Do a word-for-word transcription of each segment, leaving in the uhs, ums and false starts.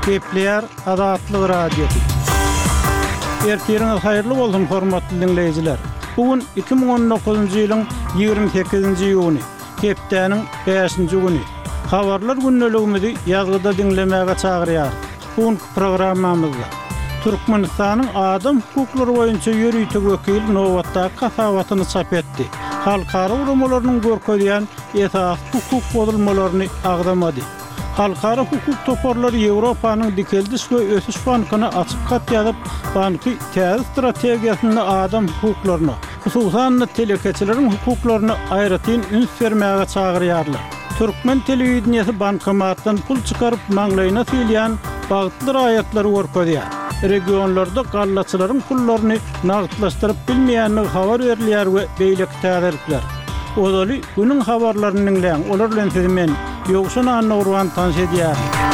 Kepler Adatlyk radiosu. Ertiriniz hayırlı bolsun hormatly dinleyijiler. Bugün iki bin on dokuzuncu ýylyň ýygrimi sekizinji ýuny, Kepdäniň beşinji güni. Habarlar günneligimizi ýazgyda dinlemäge çagyrýar. Bugün programmamyzda Türkmenistanyň adam hukuklary boýunça ýürüýtük wekil nowatda kasawatyny çap etdi. Halkara urumlarynyň görkezýän esas hukuk bozulmalaryny agdamady. Halkara hukuk toparlary Ýewropanyň dikeldiş we ösüş bankyny açyk kat ýazyp, banky täze strategiýasyny adam hukuklaryna, hususan telekeçileriň hukuklaryny aýratyn üns bermäge çagyrýarlar. Türkmen telewizionyasy bankomatdan pul çykaryp maňlaýyna silýän bagtly aýatlary görkezýär. Regionlarda gallaçylaryň pullaryny nagdlaşdyryp bilmeýänligi habar berilýär we beýleki täzirler. Odaly günüň habarlaryny dinleýän, olar bilen sizmen ýokşuna anawran tanş edýär.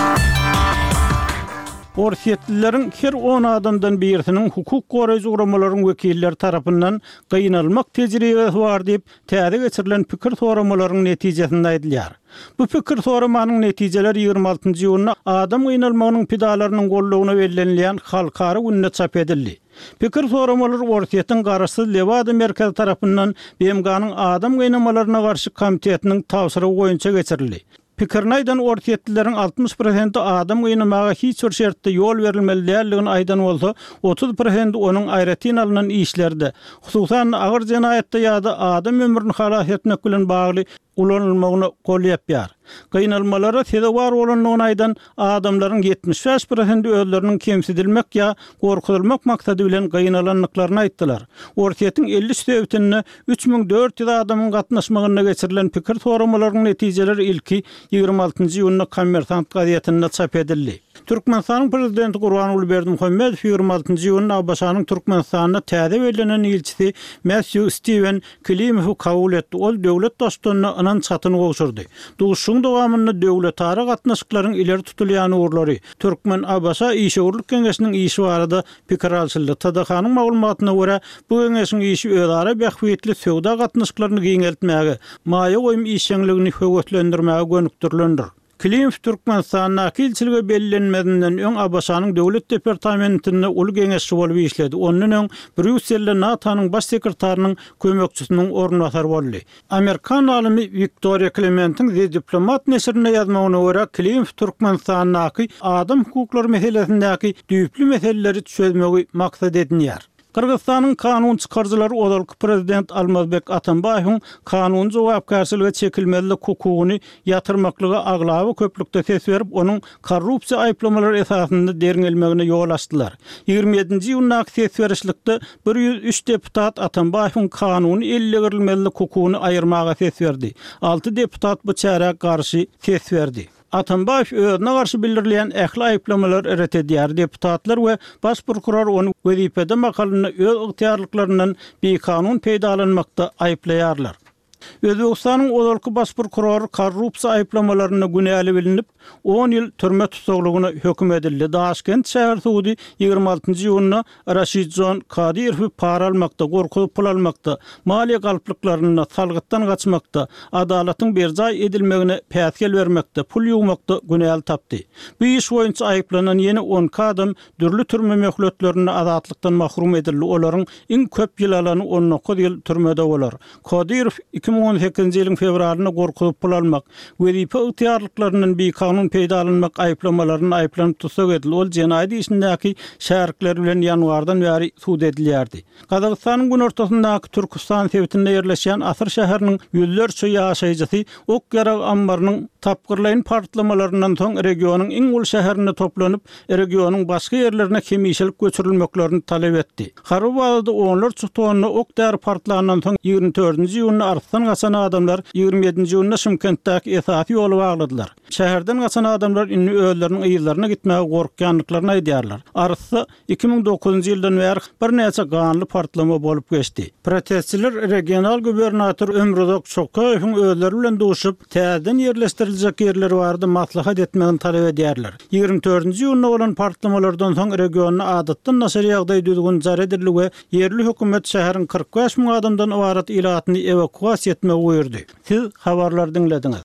Orsiýetlilerin her on adamdan birisiniň hukuk goraýjy uramalaryň wekilleri tarapyndan gynalmak tejribesi bar diýip täze geçirilen pikir soramalaryň netijesinde aýdylýar. Bu pikir soramanyň netijeleri ýygrimi altynjy ýylyna adam gynalmagynyň pidalarynyň gollugyna bellenilýän halkara günne çap edildi. Pikir soramalary Orsiýetiň garaşsyz Lewada merkezi tarapyndan B M G'nyň adam gynamalaryna garşy komitetiniň tawsyrygy boýunça geçirildi. Pikirnaýdan Orsiýetlilerin altmış prosenti adam gynamaga hiç bir şertde ýol berilmeli däldigini aýdan bolsa, otuz prosenti onuň aýratyn alynan işlerde, hususan agyr jenaýatda ýa-da adam ömrüni halas etmek bilen bagly ulanylmagyna gol ýapýar. Gynalmalara sebäp bar bolanlygyny aýdan adamlaryň yetmiş beş prosenti özleriniň kemsidilmek ýa gorkutulmak maksady bilen gynalanlyklaryny aýtdylar. Orsiýetiň elli sebäpini üç bin dört ýüz adamyň gatnaşmagyna geçirilen pikir soramalaryň netijeleri ilki ýygrimi altynjy ýylyna Kommersant gazetinde çap edildi. Türkmenistanyň prezidenti Gurbanuly Berdimuhammedow ýygrimi altynjy ýylyna Abbaşanyň Türkmenistanyna täze belenen ilçisi Matthew Steven Klimowy kabul etdi. Ol döwlet dostlugyny anan çatyny gowşurdy. Duşuň dowamyny döwletara gatnaşyklaryň ileri tutulýan urlary Türkmen Abbaşa işgörlük kengesiniň işi barada pikir alşyldy. T D H'nyň maglumatyna görä bu kengesiniň işi özara bähwetli söwda gatnaşyklaryny giňeltmäge, maýa goýum işçiligini höwetlendirmäge gönükdirilendir. Klimow Türkmenistanyň kilçiligi bellenmedinden öň Abbaşanyň döwlet departamentinde ul geňeşçi bolup işledi. Ondan öň Brüsselde NATO'nyň baş sekretarinyň kömekçisiniň ornatary boldy. Amerikan alymy Victoria Clementin The Diplomat nesrine ýazmagyna görä Klimow Türkmenistanyň adam hukuklary meselesindäki düýpli meseleleri çözmegi maksat edinýär. Kırgızstanyň kanun çykarjylary odalky prezident Almazbek Atambaýowyň kanun jogapkarçylygy çekilmeli hukugyny ýatyrmaklygy aglaby köplükde ses berip, onuň korrupsiýa aýplamalary esasynda deringelmegine ýol açdylar. ýygrimi ýedinji ýylyna ses berişlikde bir ýüz üç deputat Atambaýowyň kanuny ellegirilmeli hukugyny aýyrmaga ses berdi. alty deputat bu çärak garşy ses berdi. Atambaýow özüne garşy bildirilýän ähli aýplamalar eret edýär. Deputatlar we baş prokuror onu wezipede makalyny öz ygtyarlyklaryndan bekanun peýdalanmakda aýplaýarlar. Özbegistanyň odalky baş prokurory korrupsiýa aýplamalaryna günäli bilinip on ýyl türme tutuklugyna höküm edildi. Daşkent şäher sudy ýygrimi altynjy ýylyna Raşidjon Kadyrowy para almakda, gorkup pul almakda, maliýe galplyklaryna salgytdan gaçmakda, adalatyň berjaý edilmegine päsgel bermekde, pul ýugmakda günäli tapdy. Bu iş boýunça aýplanan ýene on adam dürli türme möhletlerini azatlykdan mahrum edildi. Olaryň iň köp ýyl alany on dokuz ýyl türmede bolar. Kadyrow iki bin on sekizinji ýylyň fevralyna gorkup pul almak, wezipe ygtyarlyklarynyň bir kanun peýdalanmak aýplamalaryny aýplanyp tutsak edildi. Ol jenaýat işindäki şäherkler bilen ýanwardan bäri suud edilýärdi. Kazakstanyň gün ortasyndaky Türkistan sebitinde ýerleşýän Asyr şäheriniň ýüllerçe ýaşaýjysy ok ýarag ambarynyň tapgyrlaýyn partlamalarynyň soň regionyň iň ul şäherine toplanyp, regionyň başga ýerlerine kemişilik göçürilmeklerini talep etdi. Harubada onlarça tonna ok däri partlagandan soň ýygrimi dördünji ýylyna Arslan gaçan adamlar ýygrimi ýedinji ýylyna Şymkentdäki esasy ýoly bagladylar. Şäherden gaçan adamlar inni özleriniň ýyllaryna gitmäge gorkýanlyklaryny aýdýarlar. Arsy iki bin dokuzunji ýyldan bäri bir näçe ganly partlama bolup geçdi. Protestçiler regional gubernator Ömrüzok Çokaýowyň özleri bilen duşup täzeden ýerleşdiriljek ýerleri bardy maslahat etmegini talep edýärler. ýygrimi dördünji ýylyna bolan partlamalardan soň regiony adatdan naşary ýagdaý düzgün jar edildi we ýerli hökümet şäheriň kırk beş bin adamdan ibaret ilatyny evakuasiýa etmegi buyurdy. Siz habarlar dinlediňiz.